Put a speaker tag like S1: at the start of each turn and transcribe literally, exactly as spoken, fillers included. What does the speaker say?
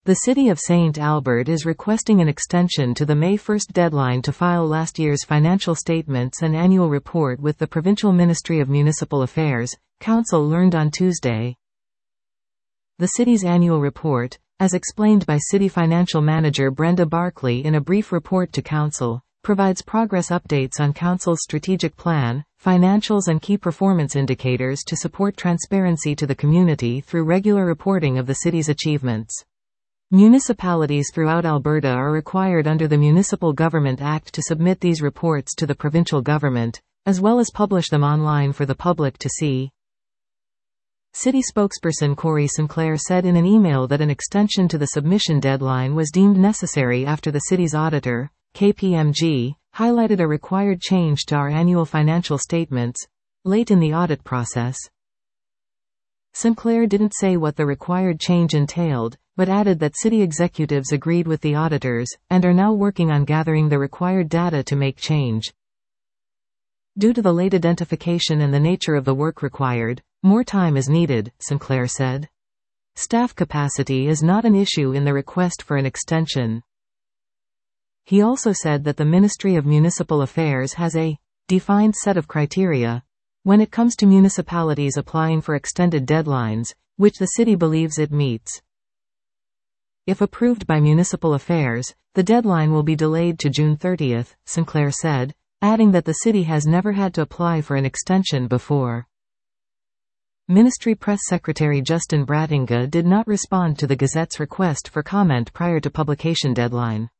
S1: The City of Saint Albert is requesting an extension to the May first deadline to file last year's financial statements and annual report with the Provincial Ministry of Municipal Affairs, Council learned on Tuesday. The city's annual report, as explained by City Financial Manager Brenda Barkley in a brief report to Council, provides progress updates on Council's strategic plan, financials and key performance indicators to support transparency to the community through regular reporting of the city's achievements. Municipalities throughout Alberta are required under the Municipal Government Act to submit these reports to the provincial government, as well as publish them online for the public to see. City spokesperson Corey Sinclair said in an email that an extension to the submission deadline was deemed necessary after the city's auditor, K P M G, highlighted a required change to our annual financial statements, late in the audit process. Sinclair didn't say what the required change entailed, but added that city executives agreed with the auditors, and are now working on gathering the required data to make change. Due to the late identification and the nature of the work required, more time is needed, Sinclair said. Staff capacity is not an issue in the request for an extension. He also said that the Ministry of Municipal Affairs has a defined set of criteria when it comes to municipalities applying for extended deadlines, which the city believes it meets. If approved by Municipal Affairs, the deadline will be delayed to June thirtieth, Sinclair said, adding that the city has never had to apply for an extension before. Ministry Press Secretary Justin Bratinga did not respond to the Gazette's request for comment prior to publication deadline.